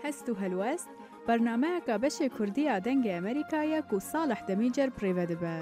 هست و هلوست برنامه که بشه کردی آدنگ امریکایی که صالح دمیجر پریوده به.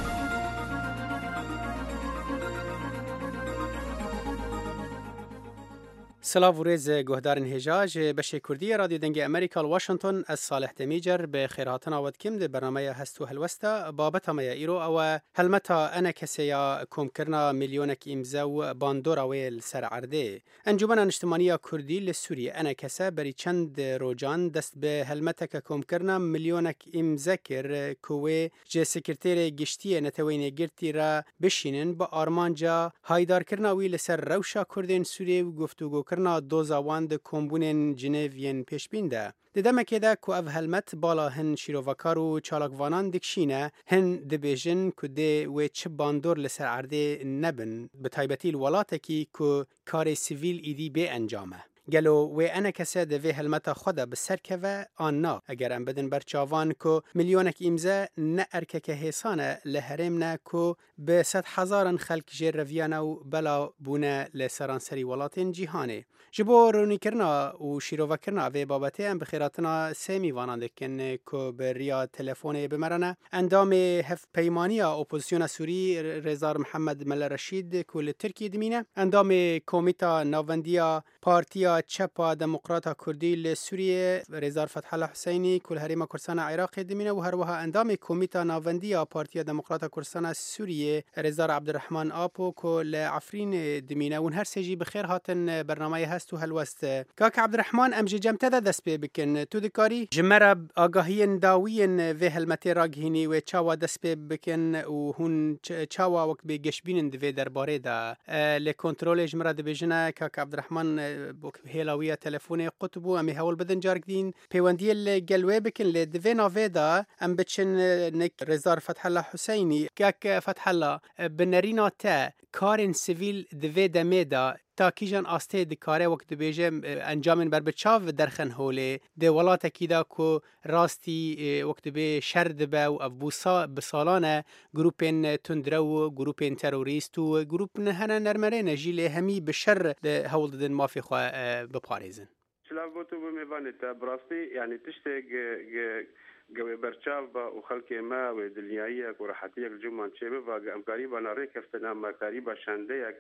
سلاو و ریز گهدارن هجاج بشه کردی رادیو دنگ امریکا واشنطن از صالح دمیجر به خیراتن آود کم ده برنامه هستو هلوستا بابت ما ایرو او هلمتا انا کسی یا کم کرنا میلیونک امزو باندور اویل سر عرده انجمن اجتماعی کردی لسوریه انا کسی بری چند روجان دست به هلمتا که کم کرنا میلیونک امزکر کوه جه سکرتیر گشتی نتوین گرتی را بشینن با آرمانجا هایدار کرنا ویل سر روشا کردین سوریه و گفتگو کرنا دوزاوان ده کمبونین جنیوین پیش بینده. دمکه ده که او هلمت بالا هن شیروکار و چالاکوانان دکشینه هن دبیجن که ده و چه باندور لسر عرده نبن به تایبتی الولاته که کار سیویل ایدی به انجامه. گلو و انا کسی دوی هلمتا خدا بسر که و آن نا اگر ام بدن برچاوان که میلیونک ایمزه نه ارکه که حسانه لحرم نه که به 100,000 خلق جیر رویانه و بلا بونه لسرانسری ولاتین جیهانه. جبو رونی کرنا و شیروه کرنا و بابته ام بخیراتنا سیمی وانانده کن که به ریا تلفونه بمرنه اندام هفت پیمانی اپوزیسیون سوری رزار محمد مل رشید کل ترکی دمینه اندام کمیتا ناوندیا پارتیا چپا دموکراتا کردی لسوریه رزار فتح الله حسینی کل هریما کردستان عراق دمینه و هر وها اندام کمیتا ناوندیا پارتیا دموکراتا کردستان سوریه رزار عبدالرحمن آپو کل عفرین دمینه و هر سجی بخیر هاتن برنامه هست و هلوست کاک عبدالرحمن ام جمته دست بکن تو دکاری جمره آگاهی داوین و هلمتی راگهینی و چاوا دست بکن و هون چاوا وقت به گشبین دوی درباره دا لکنترول جمره دبیجنه کاک عبدالرحمن هلاویه تلفون قطبو امی هول بدن جارگدین پیوندی الگلوه بکن لدوی ناویدا ام بچن نک رزار فتح الله حسینی کاک فتح الله بنرینا تا کارن سیویل دوی دمیدا تا کیجان آسته دکاره وقت بیجه انجامن بر بچاو درخن هوله ده ولات کیدا کو راستی وقت به شرد به و افبوسا بسالانه گروپین تندرو گروپین تروریست و گروپ هنه نرمرین جیل همی بشر ده هول دن مافی خواه بپاريزن سلام گوتو بمیوانه تا براستی یعنی تشته قوي برشاف وخلقي ما ودنياية وراحتية الجمعة شباب وقامكاري بناري كفتنا مكاري بشاندية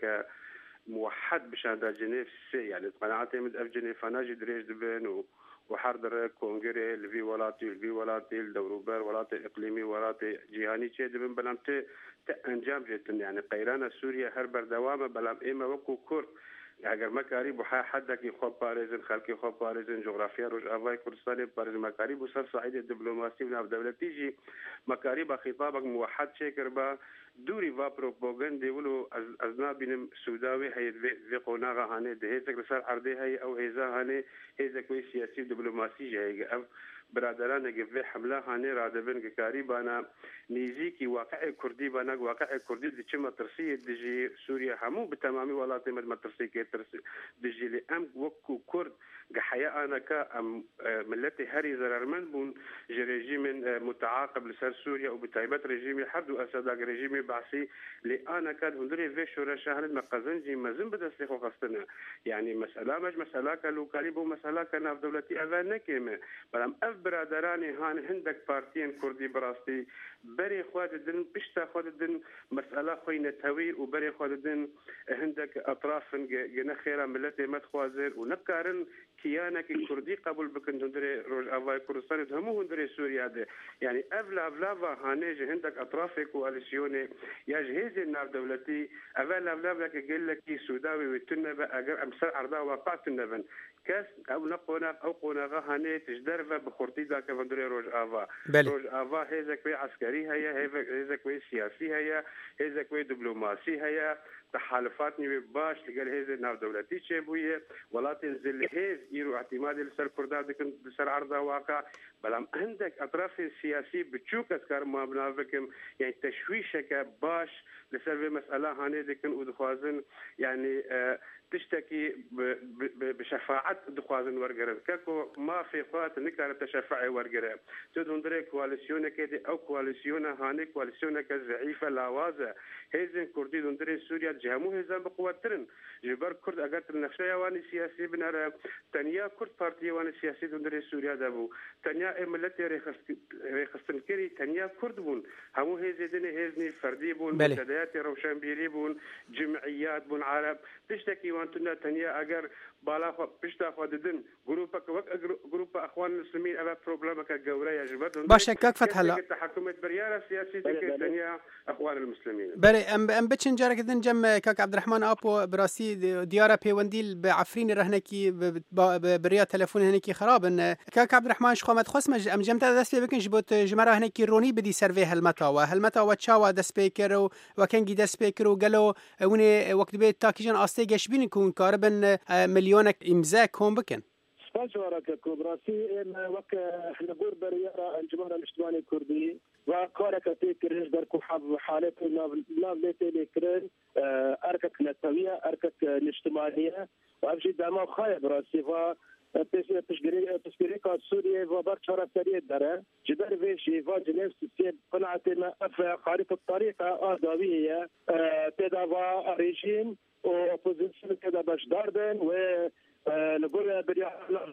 كموحد بشاندا جنيف سي يعني قناعتي من اف جنيف انا جدريج دبن وحضر كونغري الفي ولاتي الدوروبر ولاتي اقليمي ولاتي جيهاني شي دبن بلامتي انجام جتن يعني قيران سوريا هر بردوامه بلام ايما وكو كرد اگر مکاری بحا حدکی خوب پاريزن خلقی خوب پاريزن جغرافیا روش آوای کردستان پاريز مکاری بو سر صعید دیپلماسی و دولتی جی مکاری با خطابک موحد شکر با دوری و پروپاگاندا ولو از نابینم سوداوی هی و قناغه هانه ده هیچ رسال عرضه هی او هیزا هانه هیچ کوی سیاسی دیپلماسی جایی اف برادران گفته حمله هانه رادبن که کاری بانا نیزی واقع کردی بانا واقع کردی دی چه مترسی دیجی سوریه همو به تمامی ولات مترسی که ترسی دیجی لی ام وکو کرد حياة أنا كملتي هاري زرارمن بون رژیم متعاقب لسر سوريا وبتايبات رژیم حد وأسد رژیم بعثي لأنا كان هندري في شورى شهر مقازنجي مازن بدأ سيخو قصتنا يعني مسألة مش مسألة كالوكالي بو مسألة كان في دولتي أذان نكيمة بلام أف برادراني هان هندك بارتين كردي براستي بري خواد الدن بشتا خواد الدن مسألة خوينة هوي وبري خواد الدن هندك أطراف جنخيرة ملتي متخوازر ونكارن كيانك كردي قبول بكن هندري روج أفاي كردستان همو هندري سوريا ده يعني أفلا هانيج هندك أطراف كواليسيوني يجهز النار دولتي أفلا كقول لك سوداوي والتنبة أجر أمسر أرضا وقعت النبن كاس أو نقونا أو قونا هاني تجدرفه بخورتي ذاك هندري روج أفا روج أفا هذا كوي عسكري هيا هذا كوي سياسي هيا هذا كوي دبلوماسي هيا تحالفات نيوي باش لقال هذا النار دولتي شبويه ولا تنزل هذا يرو اعتماد لسر كردها دكن لسر عرضها واقع بلام عندك اطراف سياسي بتشوك اذكار ما بنافكم يعني تشويشك باش لسر في مساله هاني دكن ودخوازن يعني تشتكي بشفاف شفاعت دخوازن ورقرن كاكو ما في قوات نكار تشفع ورقرن تدون دري كواليسيون كده أو كواليسيون هاني كواليسيون كزعيفة لاوازة هيزن كردي دون دري سوريا جهمو هيزن بقوترن جبر كرد أقاتل النفسية واني سياسي بنرى تانيا كرد بارتي واني سياسي دون دري سوريا دابو تانيا ملتي ريخستن كري تانيا كرد بون همو هيزني فردي بون منتديات روشنبيري بون جمعيات بون عرب تشتكي وانتنا تانيا أجر بالا بشتا خوددن جروب اخوان المسلمين على بروبلمك الجوريه جبت باشه كاك فتح الله تحكمت برياره سياسيه ثانيه اخوان المسلمين بري ام بتشن جاركدن جم كاك عبد الرحمن ابو براسي دياره بيونديل بعفرين رهنكي بريا تليفون هنكي خراب ان كاك عبد الرحمن شخومت خصم ام جمت داس بكن جبت جمره هنكي روني بدي سيرفي هلمتا وتشاوا د سبيكر وكانجي د سبيكر وقالوا وني وقت بيت تاكيجن استيجش بين يكون كاربن مليونك امزاك هم بكن سپاسوارك کوبراسی وک نقول بريارة الجمهورية الاشتواني الكردي وكارك تكرر در كحب حالات نابلت لكرن أركك نتوية أركك الاجتماعية وأبجي دما خايب راسي و تشكيري سوريا وبر شرع سريع دره جبر فيشي فاجنيف سيب قناعتنا خارق الطريقة آدابية تدابا ريجيم وأوبوزيشن كذا بشدار بن و نقول بريارة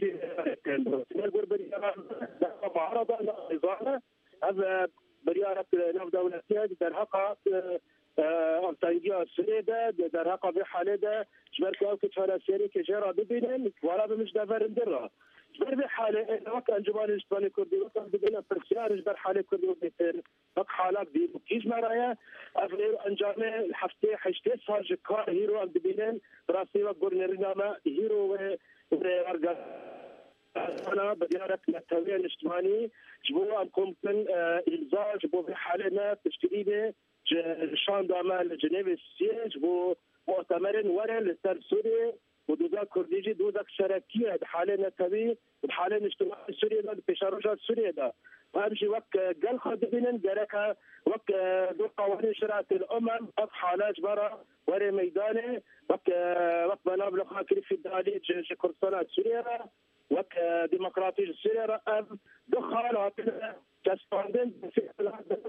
نقول بريارة معارضة نظامة هذا بريارة نفس دولتية در حقا أمتانجية السورية در حقا بحالة جبرك أو كتفالا سيري كجيرا ببينين ولا بمش دافر ندرها جبر بحالة وقت أنجمان الإجتماعي الكردي وقت ببينين فرسيار جبر حالة كردي وبيتر وقت حالات دي بكيج مرايا أفلير أنجامي الحفتة حشتة صار جكار هيرو أم ببينين براسي وقور نرنامة هيرو وارقا أنا بديارك نتوية الاجتماعي جبوا أنكم كن إلزاج جبوا بحالنا تشكيلية شان دامال جنيف السيج جبوا مؤتمرين ورا لسر سوريا ودوزا كرديجي دوزا شركية بحالنا تبي بحالنا اجتماعي سوريا ده بشارجات سوريا ده وهمشي وقت قال خادمين جركها وقت دو قوانين شرعة الأمم وقت حالات برا ورا ميدانه وقت بنابلو خاكري في الدالي كردستان سوريا وقت ديمقراطية سوريا دخل هاتنا كاستاندن في الوطن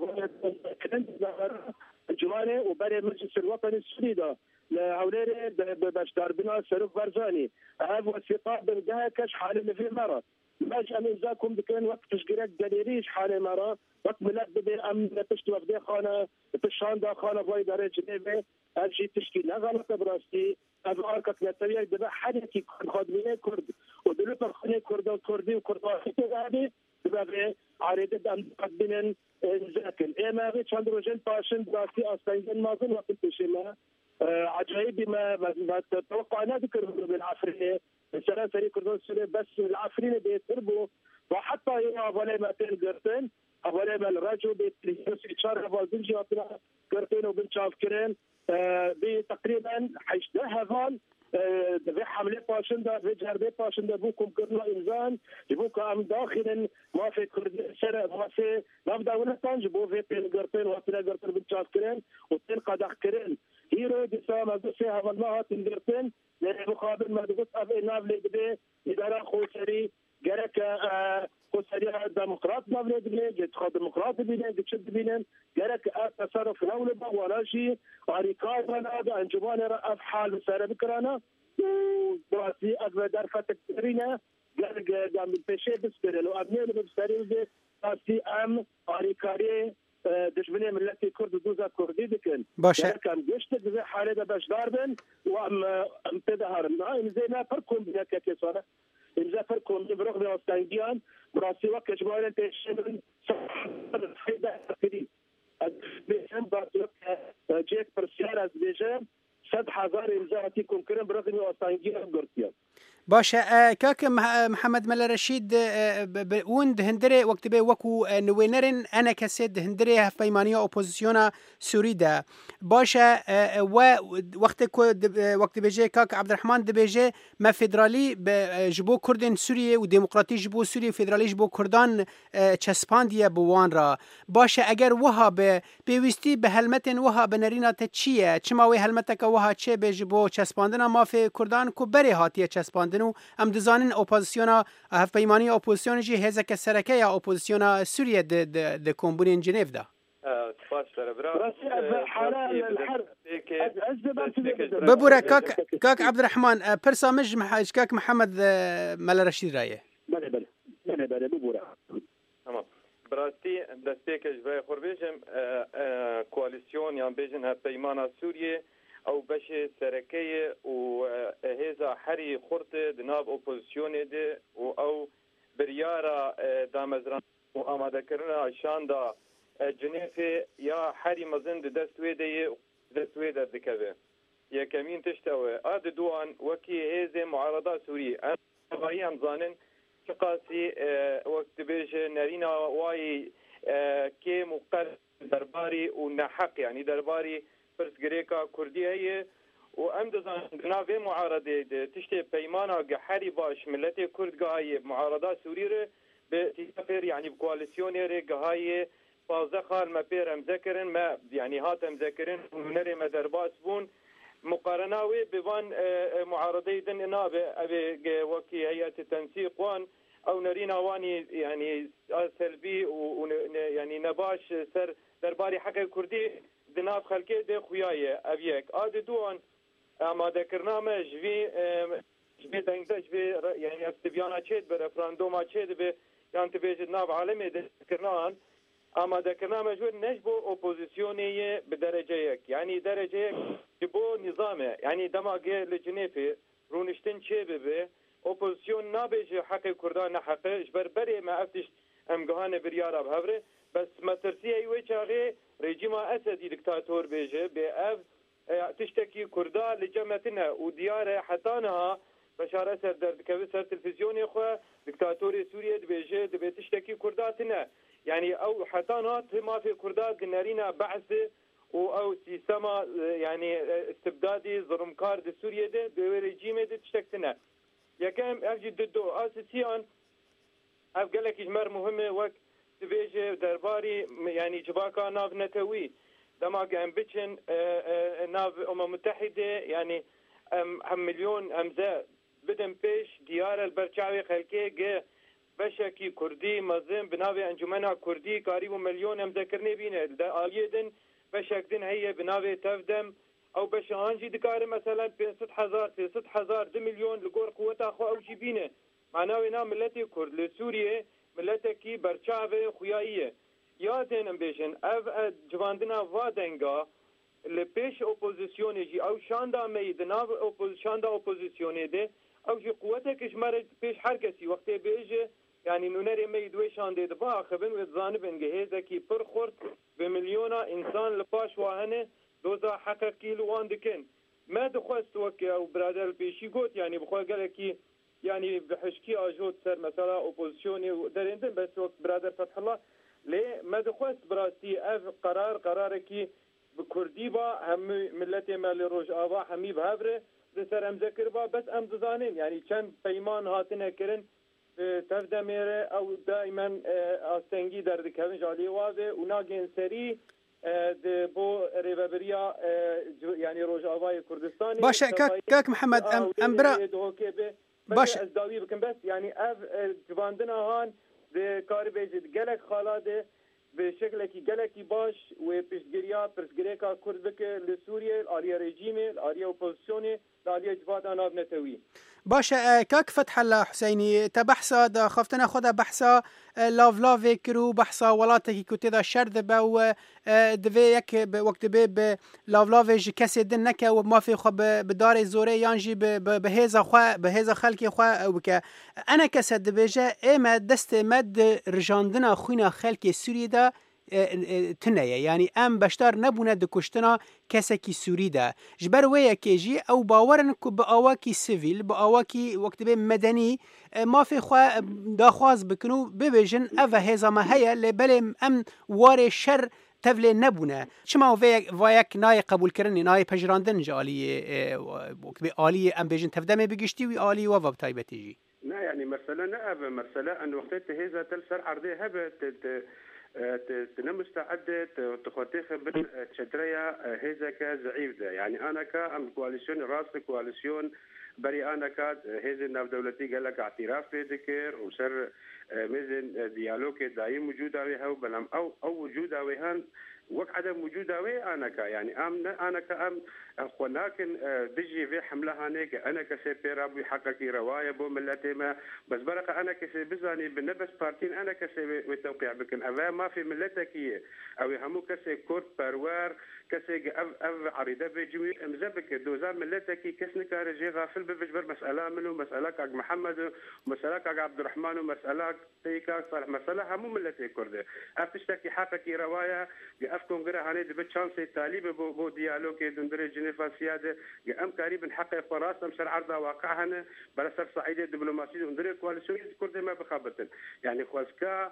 الوطني الجمانة وبري مجلس الوطني السوري ده لهوليري بشدار بنا سلوك برزاني هذا وثيقة بنجاها كش حالة في مرة ماش أمين ذاكم بكين وقت تشجيرك دليريش حالة مرة وقت ملك بدي أم تشتوى بدي خانة تشاندا خانة باي داري جنيبه هالشي تشكيل غلط براستي هذا أركك نتبيع دبا حدثي خادمين كرد ودلوك خانة كرد وكردي وكردواتي هذه دبا عريضة أم تقدمين ذاكن إما غير شاندروجين باشن براسي أستنجن مازن وقت تشيما عجيب ما توقعنا ذكر بالعفرية مثلا فريق كردون السوري بس العفرية بيتربوا وحتى هنا أولي ما تنقرتين أولي ما الرجل بيتليس إشارة فالدنجي وطلع قرتين وبنشاف كرين بتقريبا حيشتها فال في حملة باشندا في جربة باشندا بوكم كرنا إنسان يبوك عم داخل ما في كرد سر ما في نبدأ ونحن جبوا في تنقرتين وطلع قرتين بنشاف كرين وتنقى داخل كرين هيرو دسام أقصيها والله تنقرتين مقابل ما تقول أبي نابلي بدي إدارة خوسري جرك خوسري ديمقراط نابلي بدي جت خد ديمقراط بدي جت بدي جرك تصرف الأول ولا شيء عريقات هذا أنجمان رأف حال سر بكرنا براسي أقدر درفة تكرينا جرك جام بيشة بسكرلو أبني بسكرلو براسي أم عريقاري دشمني ملتي كرد دوزا كردي دكن كان جشت بزي حالة باش داربن وام تظهرنا إنزينا فرقهم بنا كيسونا إنزا فرقهم برغم وستانجيان براسي وقت جمعنا تشمل حيدا كريم بيهم بارتوك جيك برسيار از بيجم 100,000 إنزا هتيكم كرم برغم وستانجيان قرطيان باشا كاك محمد ملا رشيد وند هندري وقت بي وكو نوينرن انا كسيد هندري فيمانيا اوبوزيسيونا سوريدا باشا وقت بيجي كاك عبد الرحمن دبيجي ما فيدرالي جبو كردن سوريا وديمقراطي جبو سوريا فيدرالي جبو كردان چسپانديا بوان را باشا اگر وها بيوستي بهلمتن وها بنرينا تچيه چما وي هلمتك وها چه بجبو چسپاندنا ما في كردان کو بري هاتيه چسپاند ام دزانن اپوزیسیونا هف پیمانی اپوزیسیون جی هزک سرکه یا اپوزیسیونا سوریه د کومبونین جنیف دا سپاس برا ببورا كاك عبد الرحمن برسامج كاك محمد ملا رشيد رايه بله ببورا تمام براستي دستيك جباي خربيجم كواليسيون يعني بيجن هف پیمانا سوریه او بشه سرکیه و هزا حری خورده دناب اپوزیسیونه ده و او بریارا دامزران و آماده کرنا شاندا جنیفه یا حری مزن ده دستوی ده دکوه یکمین تشتوه آده دوان وکی هزه معارضه سوری باقی هم زانن چقاسی وقت بیشه نرینا وای که مقر درباری و نحق يعني درباری فرس گریکا کردی هی و ام دزان ناوی معارضه تشتی پیمانا گحری باش ملت کرد گاهی معارضه سوری ره به تیفر يعني بکوالیسیون ره گاهی 15 خال ما پیر امذکرن ما يعني هات امذکرن ونری مدرباس بون مقارناوی بوان معارضه دن نابه ابي وكي هيئه التنسيق وان او نرينا واني يعني سلبي و يعني نباش سر درباري حق كردي دناف خلقه ده خویایه اویک آده دوان آماده کرنامه جوی دنگده جوی یعنی استبیانا چید به رفراندوما چید به یعنی تبیجد ناف عالمه ده کرنان آماده کرنامه جوی نجبو اپوزیسیونیه به درجه یک یعنی درجه یک جبو نظامه یعنی دماغه لجنیفه رونشتن چه به اپوزیسیون نابیجه حق کردان نحقه جبر بری ما افتش امگهان بریارا بهوره بس مترسیه ایوه چاقه رژیم اسدی دکتاتور بیجه به اف تشتكي كردا لجمتنا وديار حتانها بشار اسد دردكوي سر تلفزيوني خو دكتاتوري سوريا دبيجه دبي تشتكي كرداتنا يعني او حتانها ما في كردات جنارينا بعث او سيستما يعني استبدادي ظلمكار دي سوريا دي بريجيم دي تشتكتنا يا كان اجي ضدو اساسيا اف قالك اجمار مهمه وقت تبيجه درباري يعني جباكا ناف نتوي دماغ ام بيتشن ناف متحده يعني هم مليون امزا بدن بيش ديار البرچاوي خلكي بشكي كردي مزم بناوي انجمنها كردي قريب مليون امذكرني بينه اليدن بشكدن هي بناوي تفدم او بشانجي دكار مثلا 600,000 2 مليون لقور قوتها خو او شي بينه معناوي نا ملتي كرد لسوريا ملتكي برچاوي خويايه یادن امبیشن او جواندنا وادنگا لپیش اپوزیسیونی جی او شاندا میدنا شاندا اپوزیسیونی ده او جی قوته کشمر پیش هر کسی وقتی بیجه یعنی نونری میدوی شانده ده با خبن و زانبن گهیزه کی پر خورد به میلیونا انسان لپاش واهنه دوزا حقیقی لوان دکن ما دخواست وکی او برادر پیشی گوت یعنی بخواه گله کی یعنی بحشکی آجود سر مثلا اپوزیسیونی درندن بس وقت برادر فتح الله ليه ما دخوست براسي اف قراركي بكردي با هم ملتي مال روج ابا همي بهبره لسر ام ذكر با بس ام زانين يعني كان بيمان هاتنا كرن تفدميره او دائما استنگي درد كون جالي واده وناگين سري بو ريبريا يعني روج ابا كردستاني باشا كاك محمد امبرا باش ازداوي بكم بس يعني اف جواندنا هان کاری بیجید گلک خالاده به شکلی که گلکی باش و پیشگیریا پرسگریکا کرد بکه لسوریه آلیا رژیمه آلیا اپوزیسیونه آلیا جبهات آناب نتوی باشا كاك فتح الله حسيني تبحثا دا خفتنا خدا بحثا لاف كرو بحثا ولاتك كنت دا شرد با دبي يك وقت بي لاف جي كسي دنك وما في خو بدار زوري يانجي بهذا خلقي خو وك انا كسد بيجا اما دست مد رجاندنا خوينا خلقي سوري دا تنه يعني ام بشتار نبونه دکشتنا کسی کی سوری ده جبر ویا کیجی او باورن کو با اواکی سیویل با اواکی وقت به مدنی ما في خوا داخواز بکنو ببیجن اوه هزا ما هيا لبل ام وار شر تفلی نبونه شما وایک نای قبول کردن نای پجراندن جالی وقت به عالی ام بیجن تفدم بگشتی و عالی و وب تایبتی جی نه يعني مثلا أبا مثلا أن وقت هذا تلسر عرضي هبة تنمستعدة تخطيخ بالشدرية هذا كزعيف ده يعني أنا كأم كواليسيون راس كواليسيون بري أنا كاد هذا الناف دولتي قال لك اعتراف في ذكر وسر ميزن ديالوج دايم موجودة ويها وبلام أو وجودة ويهان وقت عدم وجودها وي أنا كا يعني أنا كأم خناكن بيجي في حملة هنيك أنا كسيبيرا بيحقق رواية بو ملتي ما بس برقة أنا كسي بزاني بالنبس بارتين أنا كسي بالتوقيع بكن أفا ما في ملتكية أو همو كسي كورت باروار كسي أف عريضة بيجي مزبك دوزار ملتكي كسنك رجي غافل ببجبر مسألة منه مسألة كاك محمد ومسألة كاك عبد الرحمن ومسألة تيكا صالح مسألة همو ملتي كردة أفتشتكي حقق رواية أفكون غير هني دبت شانسي تاليب بو ديالوج دندري جنيفا سيادة أم قريب نحقق فراس أم سر عرض واقعها بلا سر صعيدة دبلوماسية دندري كواليسيون كردي ما بخابتن يعني خواسكا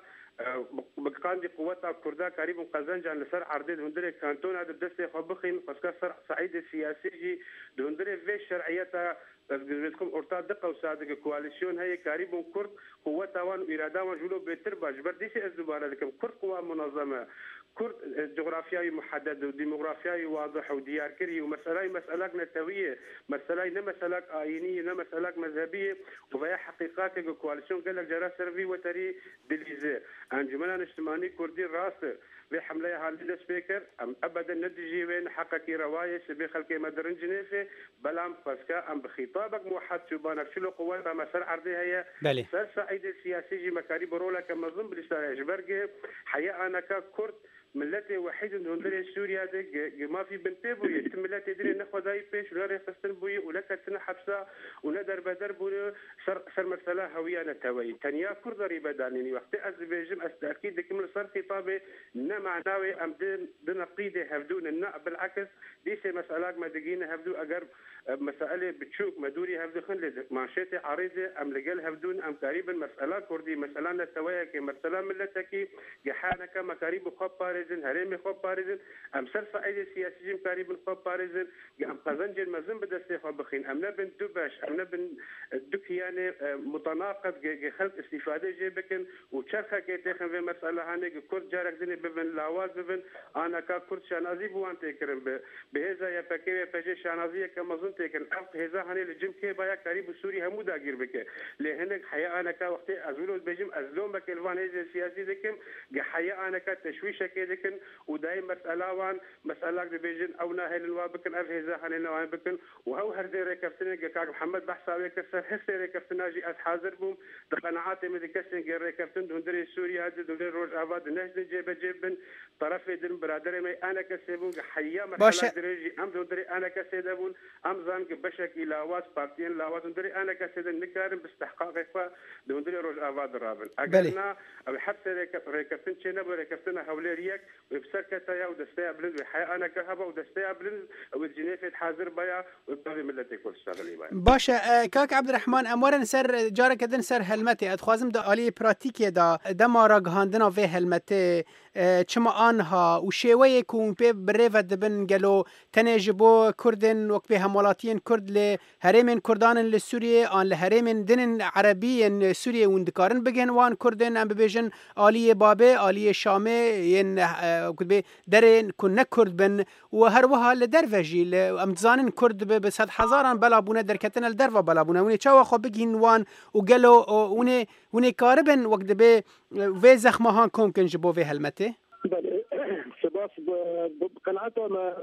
بقاندي قوتها كردا قريب قزنجان لسر عرضي دندري كانتون هذا بدستي خبخين خواسكا سر صعيدة سياسي دندري في شرعيتها بدكم أرتاد دقة وصادق كواليسيون هي قريب كرد قوتها وان إرادة وجلو بتربة جبر ديسي الزبارة لكم كرد قوة منظمة كرد جغرافياي محدد وديموغرافياي واضح وديار كري مسألة نتوية مسألة مسألة آينية مسألة مذهبية وفيها حقيقات كواليسيون قال لك جرى سيرفي وتري دليزي أنجمنا اجتماعي كردي راسه بحملة هالي سبيكر أبدا ندجي وين حقك رواية سبي خلقي مدرن جنيفي بلام فاسكا أم بخطابك موحد شبانك شلو قوات مسار عرضي هي سر سعيد السياسي جي مكاري برولا كما ظن بالإشتراك جبرقي حياة أنا كرد ملتي وحيد من سوريا دي ما في بنتي بوي ملتي دري نخو داي بيش ولا ريفستن بوي ولا كتنا حبسه وندر بدر بوي سر مساله هويه نتوي تنيا كردري بداني وقت ازبيجم استاكيد كمل صار خطابي معناوي ام دنا قيده هفدون النا بالعكس ديش مساله ما دقينا هفدو اقرب مساله بتشوك مدوري هفدو خن مانشيتي عريضه ام لقال هفدون ام قريبا مساله كردي مساله نتوي كمساله ملتكي جحانك مكاريب خبار هرمي خو باريزن ام سر فائده سياسي قريب خو باريزن ام قزنجل مزن بدسته خو بخين ام نبن دوباش ام نبن دكيانه متناقض خلق استفاده جيبكن وشرخه كيتخن في مساله هاني كرد جارك دني ببن لاواز ببن انا كرد شانازي بوان تكرم بهذا يا فكيه فجي شانازيه كما ظن تكن افق هذا هاني الجيم كي بايا قريب سوري همو داغير بك لهنك حياه انا كا وقت ازولو بجم ازلوم بك الوان هذا سياسي دكم حياه انا كتشويشه لكن ودايم مسألة وان مسألة بيجن أو ناهل الوابكن أفهزا حن النوان بكن وهو هردي ريكفتنا كاك محمد بحثاوي كسر حسي ريكفتنا جي أس حاضر بوم تقنعاتي مدكسن غير ريكفتن دندري سوريا دندري روج آباد نجد جيبن طرف دين برادر مي أنا كسبون حيا مسألة درجي أم دندري أنا كسيدبون أم زان بشك لاواز بارتين لاواز دندري أنا كسيدن نكارن باستحقاق فا دندري روج آباد رابن أجلنا أو حتى ريكفتن شينا بريكفتنا حولي وبسركة يا ودستيا بلند وحياة أنا كهبة ودستيا بلند والجنيفة حاضر بيا وبدأ ملتي كل شغلي بيا. باشا كاك عبد الرحمن أمورا سر جارك كدن سر هلمتي أتخوازم دا آلي براتيكي دا ما راقهاندنا في هلمتي چما آنها وشيوية كون بي بريفة دبن قالوا تنجبو كردن وقت بي همولاتين كرد لهريمين كردان لسوريا آن لهريمين دنن عربيين سوريا وندكارن بگن وان كردن ام ببيجن آلية بابي آلية شامي ين وقت بي درين كون نكرد بن وهروها لدرفجي امتزانن كرد بسد حزاران بلابونه دركتن الدرفة بلابونه وني چاوا خو بگين وان وقالوا وني كاربن وقت بي في زخمهان كون جبو في هلمته شباب بقناعته ما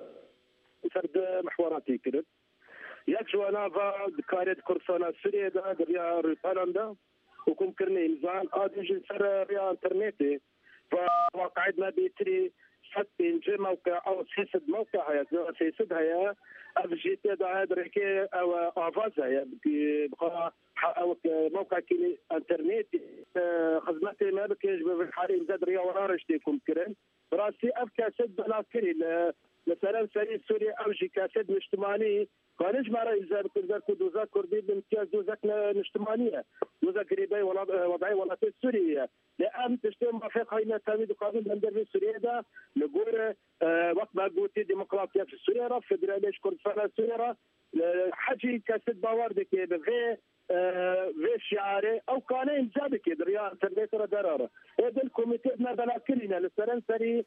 فرد محوراتي كده يكشو انا كاريت كورسانا سوريا دا دريا ريبالاندا وكم كرني انزان ادي جن سر ريا انترنتي فواقعد ما بيتري ستين موقع أو سياسة موقع هي سياسة هي أفجيت دا هادركي أو أفاز هي بقى أو موقع كي إنترنت خدمتي ما بكيش بالحالي زاد ريا ورارش تيكم كرن براسي أفكا سد بلاكري مثلا سري سوريا أوجي كاسد اجتماعي كانش مرة إذا بتقدر دوزا كردي بامتياز دوزا اجتماعية دوزا قريبة وضعي ولايات سوريا لأن تشتم في قائمة تامين قانون بندر سوريا ده نقول وقت ما قلت ديمقراطية في سوريا فدراليش كردستان سوريا حاجي كاسد باور دكي بغي في شعاري او كان انجابك دريا انترنت دراره هذا الكوميتي ما بلا كلنا للسرنسري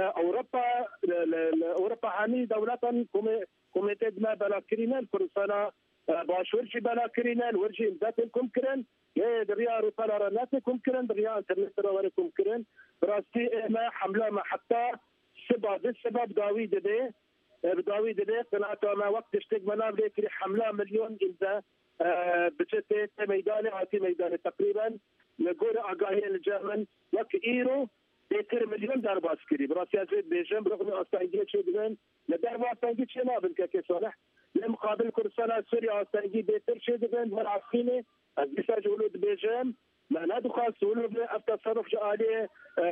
اوروبا حامي دولة كوميتي ما بلا كلنا كردستان باش ورجي بلا كلنا ورجي امداتكم كرن دريا رفالارناتكم كرن دريا انترنت راوركم كرن براستي ما حمله ما حتى سبب داوود ده بداوي دبي قناته ما وقت اشتق منابر كري حمله مليون إذا بجت ميداني عاتي ميداني تقريبا نقول أقاهي الجامن وك إيرو بيتر مليون ضرب عسكري براسي أزيد بيجم برغم أستنجي شيء دبن ندرب أستنجي شيء ما بنك صالح لمقابل كردستان سوريا أستنجي بيتر شيء دبن من عسكري أزيد ولود بيجم ما ندخل سولف التصرف جالي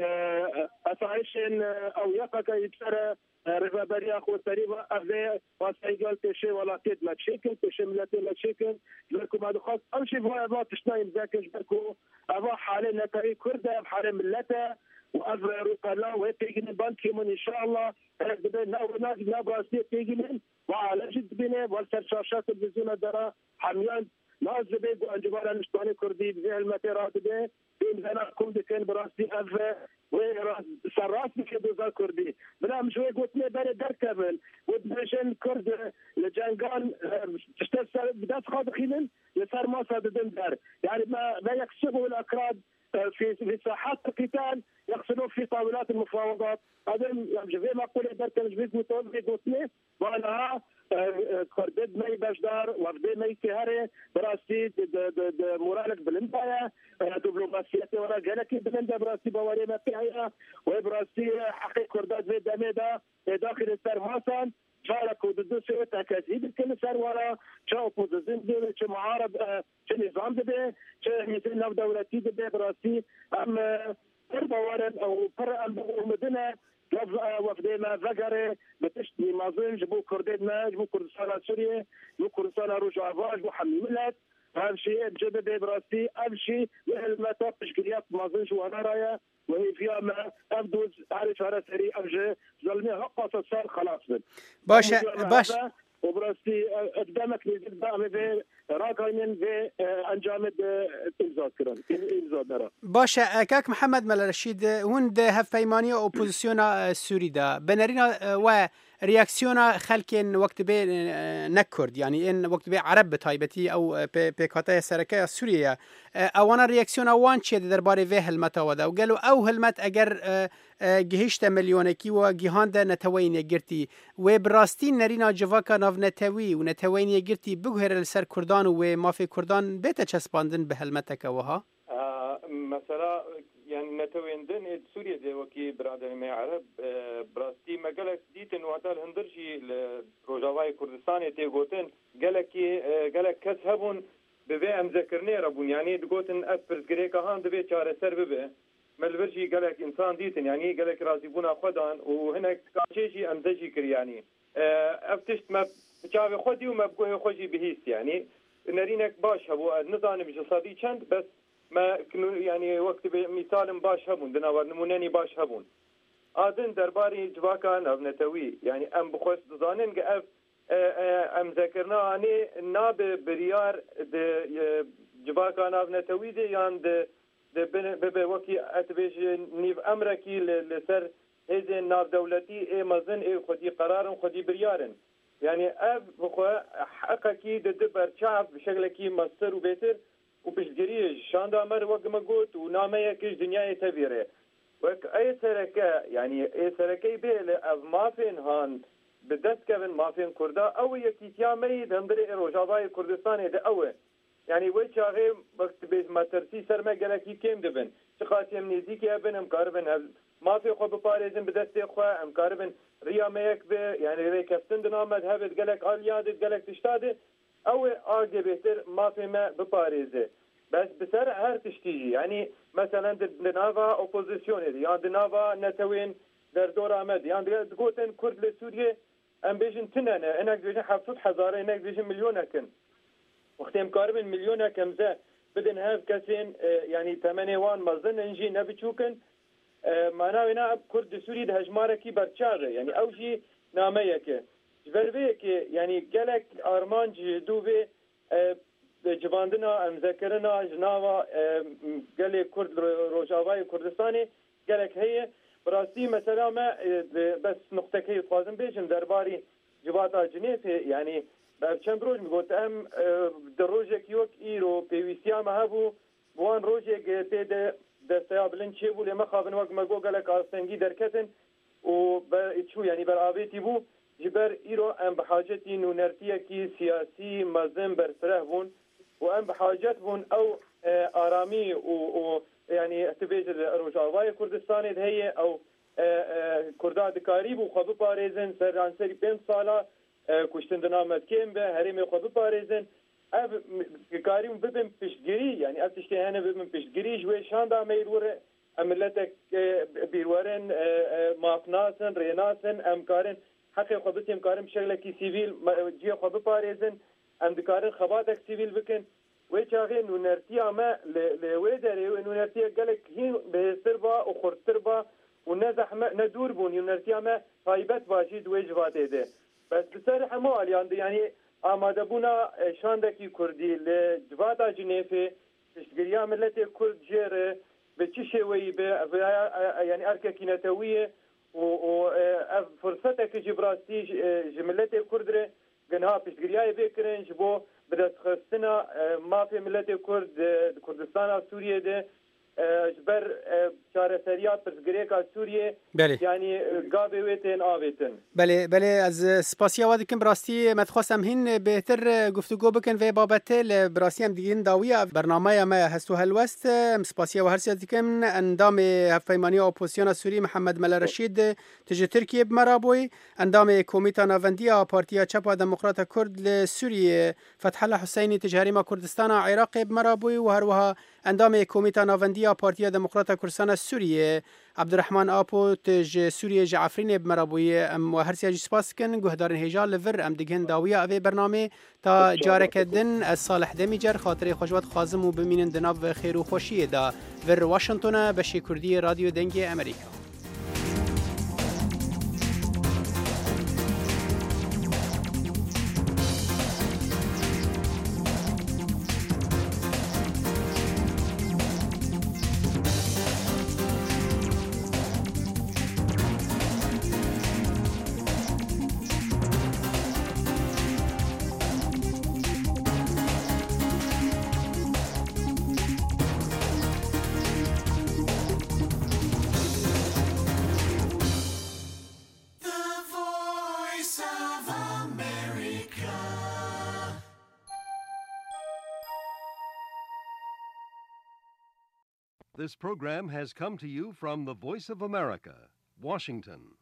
أسعيشن أو يقك يبصر رفابريا خو تقريبا أغذية واسعيقال تشي ولا كد ما تشيكل تشي ملاتي ما تشيكل لكم هذا خاص أول شيء فهو أبا تشناي مذاكش بركو أبا حالي نتاري كردة بحالي ملتا وأفرى روكالا ويتيجن بانك يمون إن شاء الله نابراسية تيجن وعلى جد بنا والسرشاشات البزونة درا حميان نازل بيجو أنجبار المشتاني كردي بزي المتيرات به بين زناكم دكين براسي أفرى وسراس بكدوزا كردي بلا مش قلت لي بلا دركبل ودبشن كرد لجانقان تشتغل بدات خاضخين يصير ما صاددن دار يعني ما يكسبوا الأكراد في ساحات القتال يقصدون في طاولات المفاوضات هذا يعني ما أقول درك مش متوقع قلت لي وأنا كردد ماي باشدار وفدي ماي كهاري براسي مورالك بلندايا دبلوماسيتي ورا قالك بلندا براسي بواري ما فيها وبراسي حقيقة كردات في دميدا داخل السر ماسان شارك ودوسي تكاسيد كل سر ورا شاو بوزيشن دي شو معارض شو نظام دي شو مثل دولتي دي براسي ام بوارن او مدينه وفدينا ذكري بتشتري مازن جبوا كردنا جبوا كردستان سوريا جبوا كردستان رجع فاج محمي ملت هذا شيء بجد براسي أهم شيء ما تطش قريات مازن شو أنا رايا وهي فيها ما أبدوز عارف على سري أوجه ظلمي هقص صار خلاص باش وبراسي قدامك نزيد بقى في راقين في أنجام التذكرة الزادرة. باشا كاك محمد مال رشيد وند هفيمانية أوبوزيسيونا سوري دا بنرينا و رياكسيونا خلكين وقت بي نكرد يعني إن وقت بي عرب تايبتي أو بكاتايا سركايا سوريا أوانا رياكسيونا وان شيء درباري في هلمتا ودا وقالوا أو هلمت أجر جهشت مليونكي وجهان ده نتوين يجرتي وبراستين نرينا جواكا ناف نتوي ونتوين يجرتي بجهر السر كردان وما في كردان بيتا تشسباندن بهلمتك وها مثلا يعني نتويندن سوريا دي وكي برادر ما عرب براستي ما قالك ديتن وهذا الهندرجي روجاواي كردستان تي قوتن قالك كسبون ببي ام ذكرني ربون يعني دقوتن افرز غريكا هان دبي چاره سر ببي ملورجي قالك انسان ديتن يعني قالك رازيبونا خدان وهناك كاشيجي ام زجي كر يعني افتشت ما بچاوي خدي وما بقوه خوجي بهيس يعني نرينك باش هبو نظام اقتصادي چند بس ما يعني وقت مثال باش هبون دنا نمونني باش هبون آدن درباري جواكا نبنتوي يعني ام بخوش دزانن اف ام ذكرنا اني ناب بريار جواكا نبنتوي دي يعني ببه وكي اتبيش نيف امريكي لسر هذه ناب دولتي اي مزن اي خدي قرار خدي بريارن يعني اف بخو حقكي دبر شعب بشكلكي مصر وبيتر وبشجريج شاندامر وقم قوت ونامية كيش دنيا تبيره وك أي سركة يعني أي سركة بيل ما فين هان بدست كفن ما فين كردا أو يكيتيا ميد هندري روجاواي كردستان ده أول يعني ويشاغي وقت بيت ما ترسي سرما جلكي كيم دبن شقاتي منيزي كي ابن مقاربن ما في خو بپارێزن بدەستێ خو ئەم کاربن ریامەیەک بێ یعنی ڕێکەفتن دنامەد هەبێت گەلک ئالیادت گەلک تشتادێ ئەو ئاگێ بێتر مافێمە بپارێزێ بس بسر هر تشتيجي يعني مثلا دنافا اوبوزيسيون يعني دنافا نتوين در دور آمد يعني تقولن كرد لسوريا ام بيجن تنانا انك بيجن 700,000 انك بيجن مليون كن وقتهم قارب مليون كمزه بدن هاف كسين يعني 8 مازن انجي نبيشوكن معناه هنا كرد سوري ده هجماركي برچاره يعني او شيء ناميك جبربيك يعني قالك ارمانج دوبي جواندنا مذكرنا جناوا قال كرد روجاوای کردستانی قالك هي براسي مثلا ما بس نقطه كي لازم بيجم درباري جواتا جنيف يعني چند روز میگوت ام دروجك يوك ايرو بيويسيا ما هبو وان روجك تد دستيابلن چه بو لما خابن وقت ما گو قالك استنگي دركتن و شو يعني برابيتي بو جبر ايرو ام بحاجتي نونرتيه كي سياسي مزن برفره بون وام بحاجت بون او ارامي و يعني تبيج الروجاوای كردستاني هي او كرداد قريب وخبو باريزن سرانسري 5 ساله كشتن دنامت كيم به هريم خبو باريزن اف قاريم ببن پشگيري يعني اف تشتي هنا ببن پشگيري جوي شاندا ميرور املتك بيرورن مافناسن ريناسن امكارن حقي خبت امكارم شغلكي سيفيل جي خبو باريزن ام دكارن خباتك سيفيل بكن ويجاغي نونرتيا ما لويدري ونونرتيا قالك هين بسربا وخرتربا ونزح ما ندور بون نونرتيا ما طيبت واجد وجواته ده بس بصراحه مال يعني آماده بونا شاندكي كردي لجواتا جنيفه تشغيا ملت كرد جيره بتشي وي يعني ارككينتويه و فرصتك جبراتي جملت كردره جنها تشغيا بكرن جبو بدأت خستنا ما في ملت كرد كردستان سوريا ده جبر شهر سريات برزگريكا سوريا يعني قابي ويتن آويتن بله از سپاسیا وادکم براستی متخواستم هین بهتر گفتگو بکن و بابت براستی هم دیگه داویه برنامه ما هستو هلوست سپاسیا و هر سیادکم اندام هفیمانی اپوزیسیون سوری محمد ملا رشید تجه ترکیه بمرابوی اندام کمیته ناوندی پارتیا چپ دموکرات کرد لسوریه فتح الله حسینی تجهریم کردستان عراق بمرابوی و هروها اندام کمیته ناوندی پارتیا دموکرات کردستان سوریه عبدالرحمن آپو تج سوریه جعفرین بمرابوی ام و هر سیاج سپاس کن گهدارن هجال لور ام دیگهن داویه اوی برنامه تا جارکدن از صالح دمیجر خاطر خوشوات خازم و بمینن دناو خیر و خوشیه دا ور واشنطن بشی کردی رادیو دنگی امریکا. This program has come to you from the Voice of America, Washington.